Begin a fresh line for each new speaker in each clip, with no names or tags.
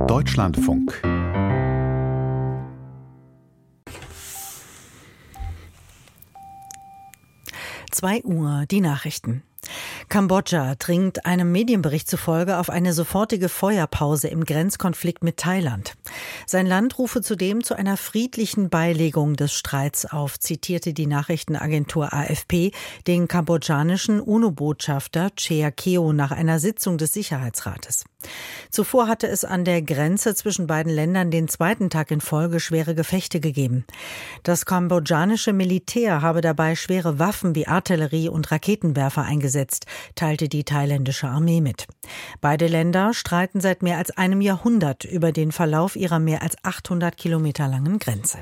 Deutschlandfunk.
Uhr, die Nachrichten. Kambodscha dringt einem Medienbericht zufolge auf eine sofortige Feuerpause im Grenzkonflikt mit Thailand. Sein Land rufe zudem zu einer friedlichen Beilegung des Streits auf, zitierte die Nachrichtenagentur AFP den kambodschanischen UNO-Botschafter Chea Keo nach einer Sitzung des Sicherheitsrates. Zuvor hatte es an der Grenze zwischen beiden Ländern den zweiten Tag in Folge schwere Gefechte gegeben. Das kambodschanische Militär habe dabei schwere Waffen wie Artillerie und Raketenwerfer eingesetzt, teilte die thailändische Armee mit. Beide Länder streiten seit mehr als einem Jahrhundert über den Verlauf ihrer mehr als 800 Kilometer langen Grenze.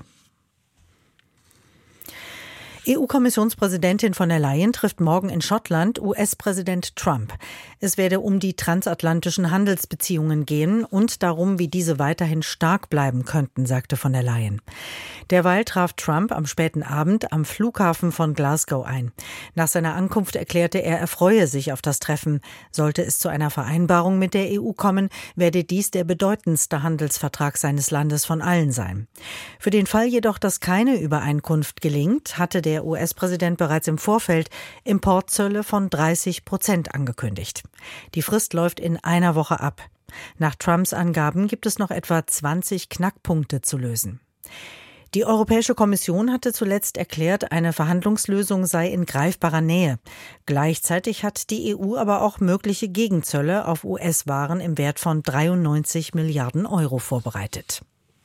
EU-Kommissionspräsidentin von der Leyen trifft morgen in Schottland US-Präsident Trump. Es werde um die transatlantischen Handelsbeziehungen gehen und darum, wie diese weiterhin stark bleiben könnten, sagte von der Leyen. Derweil traf Trump am späten Abend am Flughafen von Glasgow ein. Nach seiner Ankunft erklärte er freue sich auf das Treffen. Sollte es zu einer Vereinbarung mit der EU kommen, werde dies der bedeutendste Handelsvertrag seines Landes von allen sein. Für den Fall jedoch, dass keine Übereinkunft gelingt, hatte der US-Präsident bereits im Vorfeld Importzölle von 30% angekündigt. Die Frist läuft in einer Woche ab. Nach Trumps Angaben gibt es noch etwa 20 Knackpunkte zu lösen. Die Europäische Kommission hatte zuletzt erklärt, eine Verhandlungslösung sei in greifbarer Nähe. Gleichzeitig hat die EU aber auch mögliche Gegenzölle auf US-Waren im Wert von 93 Milliarden Euro vorbereitet.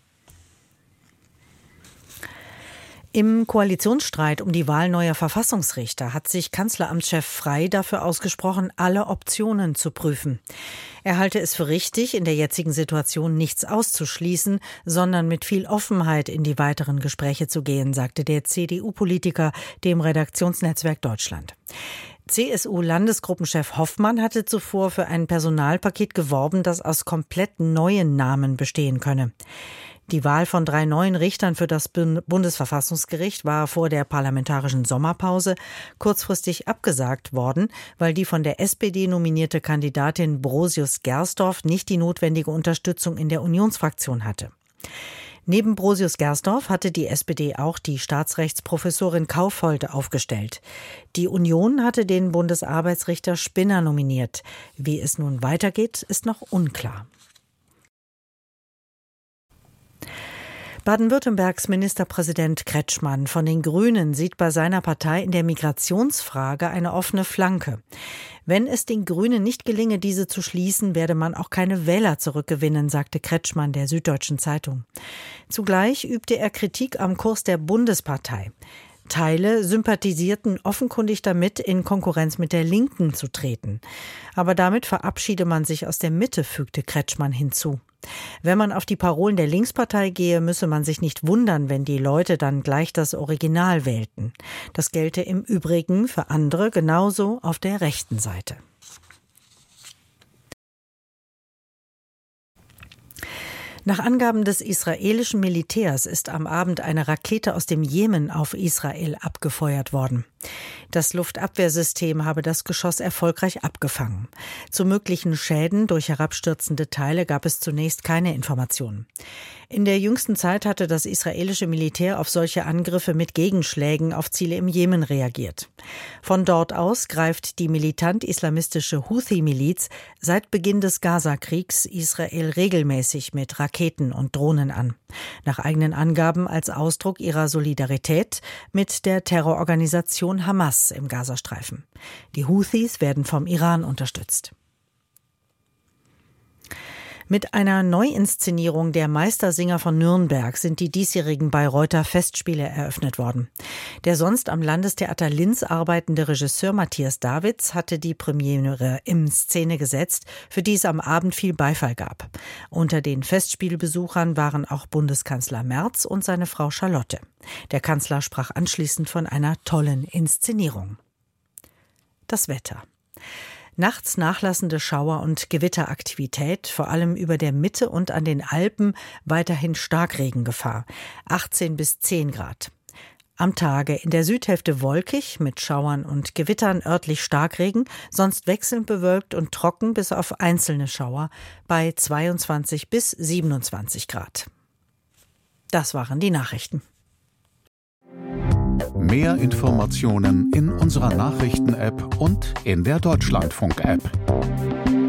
Im Koalitionsstreit um die Wahl neuer Verfassungsrichter hat sich Kanzleramtschef Frey dafür ausgesprochen, alle Optionen zu prüfen. Er halte es für richtig, in der jetzigen Situation nichts auszuschließen, sondern mit viel Offenheit in die weiteren Gespräche zu gehen, sagte der CDU-Politiker dem Redaktionsnetzwerk Deutschland. CSU-Landesgruppenchef Hoffmann hatte zuvor für ein Personalpaket geworben, das aus komplett neuen Namen bestehen könne. Die Wahl von 3 neuen Richtern für das Bundesverfassungsgericht war vor der parlamentarischen Sommerpause kurzfristig abgesagt worden, weil die von der SPD nominierte Kandidatin Brosius-Gersdorf nicht die notwendige Unterstützung in der Unionsfraktion hatte. Neben Brosius-Gersdorf hatte die SPD auch die Staatsrechtsprofessorin Kaufhold aufgestellt. Die Union hatte den Bundesarbeitsrichter Spinner nominiert. Wie es nun weitergeht, ist noch unklar. Baden-Württembergs Ministerpräsident Kretschmann von den Grünen sieht bei seiner Partei in der Migrationsfrage eine offene Flanke. Wenn es den Grünen nicht gelinge, diese zu schließen, werde man auch keine Wähler zurückgewinnen, sagte Kretschmann der Süddeutschen Zeitung. Zugleich übte er Kritik am Kurs der Bundespartei. Teile sympathisierten offenkundig damit, in Konkurrenz mit der Linken zu treten. Aber damit verabschiede man sich aus der Mitte, fügte Kretschmann hinzu. Wenn man auf die Parolen der Linkspartei gehe, müsse man sich nicht wundern, wenn die Leute dann gleich das Original wählten. Das gelte im Übrigen für andere genauso auf der rechten Seite. Nach Angaben des israelischen Militärs ist am Abend eine Rakete aus dem Jemen auf Israel abgefeuert worden. Das Luftabwehrsystem habe das Geschoss erfolgreich abgefangen. Zu möglichen Schäden durch herabstürzende Teile gab es zunächst keine Informationen. In der jüngsten Zeit hatte das israelische Militär auf solche Angriffe mit Gegenschlägen auf Ziele im Jemen reagiert. Von dort aus greift die militant-islamistische Houthi-Miliz seit Beginn des Gaza-Kriegs Israel regelmäßig mit Raketen und Drohnen an. Nach eigenen Angaben als Ausdruck ihrer Solidarität mit der Terrororganisation Hamas im Gazastreifen. Die Houthis werden vom Iran unterstützt. Mit einer Neuinszenierung der Meistersinger von Nürnberg sind die diesjährigen Bayreuther Festspiele eröffnet worden. Der sonst am Landestheater Linz arbeitende Regisseur Matthias Davids hatte die Premiere in Szene gesetzt, für die es am Abend viel Beifall gab. Unter den Festspielbesuchern waren auch Bundeskanzler Merz und seine Frau Charlotte. Der Kanzler sprach anschließend von einer tollen Inszenierung. Das Wetter. Nachts nachlassende Schauer- und Gewitteraktivität, vor allem über der Mitte und an den Alpen weiterhin Starkregengefahr, 18 bis 10 Grad. Am Tage in der Südhälfte wolkig mit Schauern und Gewittern, örtlich Starkregen, sonst wechselnd bewölkt und trocken bis auf einzelne Schauer bei 22 bis 27 Grad. Das waren die Nachrichten.
Mehr Informationen in unserer Nachrichten-App und in der Deutschlandfunk-App.